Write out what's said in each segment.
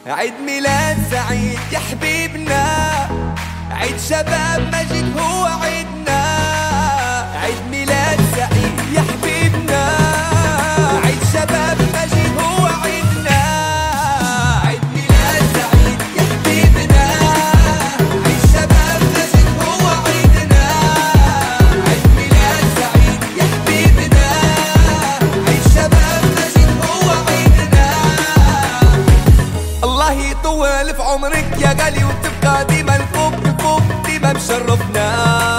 عيد ميلاد سعيد يا حبيبنا، عيد شباب مجد هو عيدنا. عيد ميلاد سعيد يا حبيبنا، عيد شباب مجد هو عيدنا. عيد ميلاد سعيد يا حبيبنا، عيد شباب مجد هو عيدنا. عيد ميلاد سعيد يا حبيبنا، عيد شباب مجد هو عيدنا. الله يطول في عمرك يا غالي وتبقى ديما الفوق الفوق ديما مشرفنا.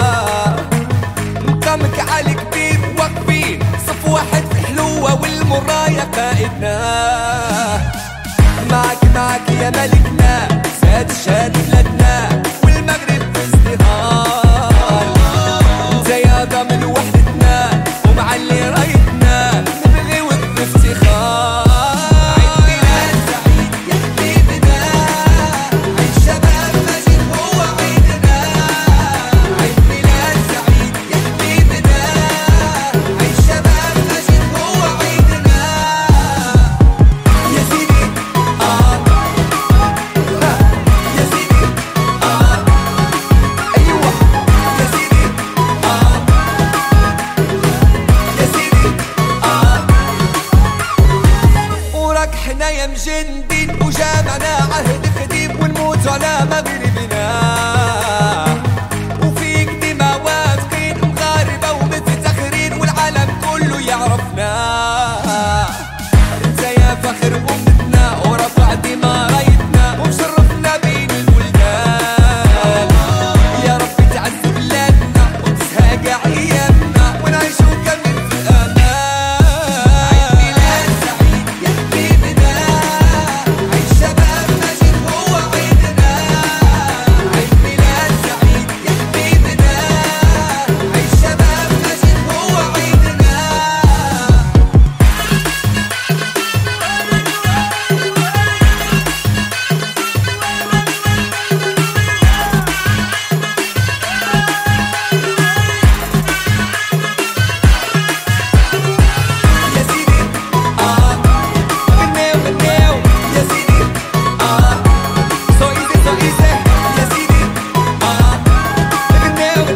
مقامك عالي كبير واقفين صف واحد في الحلوة والمراية قائدنا. معك يا ملكنا ساد الشهاد بلادنا والمغرب في ازدهار. انت يا ضامن وحدتنا ومعلي رايتنا نبغي وقت افتخار. حنايا مجندين وجامعنا عهد قديم ونموت على مغربنا. وفيك ديما واثقين مغاربة ومفتخرين والعالم كله يعرفنا. انت يا فخر امتنا ورفع ديما رايتنا ومشرفنا بين البلدان. يا ربي تعز بلادنا وتسهى كاع ايامنا ونعيشو كاملين في الامان.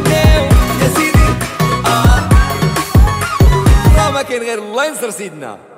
غير الله ينصر سيدنا.